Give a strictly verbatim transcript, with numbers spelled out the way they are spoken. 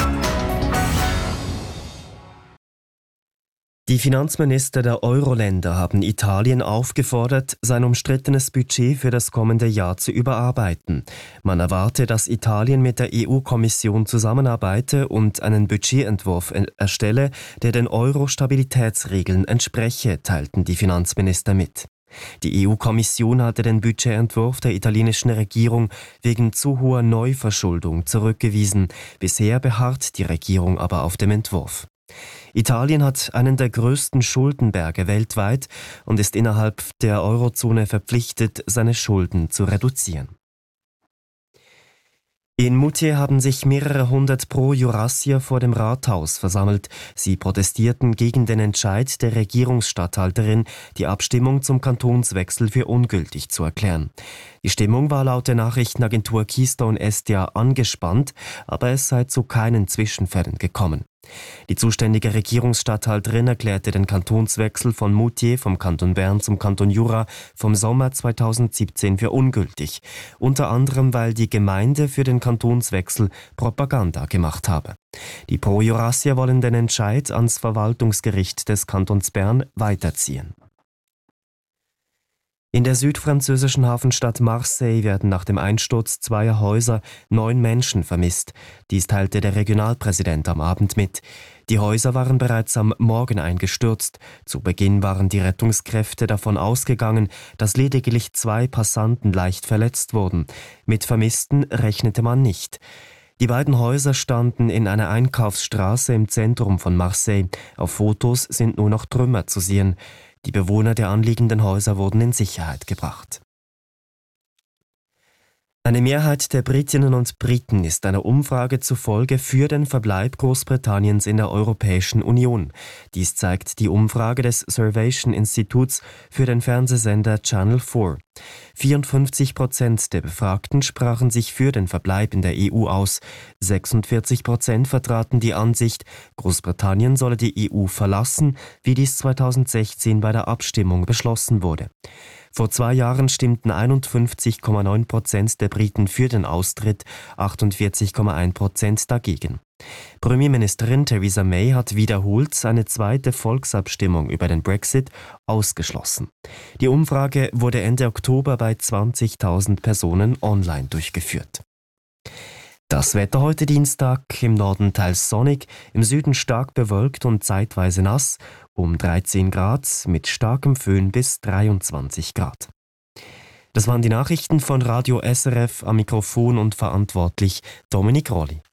Die Finanzminister der Euro-Länder haben Italien aufgefordert, sein umstrittenes Budget für das kommende Jahr zu überarbeiten. Man erwarte, dass Italien mit der E U-Kommission zusammenarbeite und einen Budgetentwurf erstelle, der den Euro-Stabilitätsregeln entspreche, teilten die Finanzminister mit. Die E U-Kommission hatte den Budgetentwurf der italienischen Regierung wegen zu hoher Neuverschuldung zurückgewiesen. Bisher beharrt die Regierung aber auf dem Entwurf. Italien hat einen der größten Schuldenberge weltweit und ist innerhalb der Eurozone verpflichtet, seine Schulden zu reduzieren. In Moutier haben sich mehrere hundert Pro-Jurassier vor dem Rathaus versammelt. Sie protestierten gegen den Entscheid der Regierungsstatthalterin, die Abstimmung zum Kantonswechsel für ungültig zu erklären. Die Stimmung war laut der Nachrichtenagentur Keystone Estia angespannt, aber es sei zu keinen Zwischenfällen gekommen. Die zuständige Regierungsstatthalterin erklärte den Kantonswechsel von Moutier vom Kanton Bern zum Kanton Jura vom Sommer zweitausendsiebzehn für ungültig, unter anderem weil die Gemeinde für den Kantonswechsel Propaganda gemacht habe. Die Pro-Jurassier wollen den Entscheid ans Verwaltungsgericht des Kantons Bern weiterziehen. In der südfranzösischen Hafenstadt Marseille werden nach dem Einsturz zweier Häuser neun Menschen vermisst. Dies teilte der Regionalpräsident am Abend mit. Die Häuser waren bereits am Morgen eingestürzt. Zu Beginn waren die Rettungskräfte davon ausgegangen, dass lediglich zwei Passanten leicht verletzt wurden. Mit Vermissten rechnete man nicht. Die beiden Häuser standen in einer Einkaufsstraße im Zentrum von Marseille. Auf Fotos sind nur noch Trümmer zu sehen. Die Bewohner der anliegenden Häuser wurden in Sicherheit gebracht. Eine Mehrheit der Britinnen und Briten ist einer Umfrage zufolge für den Verbleib Großbritanniens in der Europäischen Union. Dies zeigt die Umfrage des Survation-Instituts für den Fernsehsender Channel vier. vierundfünfzig Prozent der Befragten sprachen sich für den Verbleib in der E U aus. sechsundvierzig Prozent vertraten die Ansicht, Großbritannien solle die E U verlassen, wie dies zweitausendsechzehn bei der Abstimmung beschlossen wurde. Vor zwei Jahren stimmten einundfünfzig Komma neun Prozent der Briten für den Austritt, achtundvierzig Komma eins Prozent dagegen. Premierministerin Theresa May hat wiederholt eine zweite Volksabstimmung über den Brexit ausgeschlossen. Die Umfrage wurde Ende Oktober bei zwanzigtausend Personen online durchgeführt. Das Wetter heute Dienstag, im Norden teils sonnig, im Süden stark bewölkt und zeitweise nass, um dreizehn Grad, mit starkem Föhn bis dreiundzwanzig Grad. Das waren die Nachrichten von Radio S R F, am Mikrofon und verantwortlich Dominik Rolli.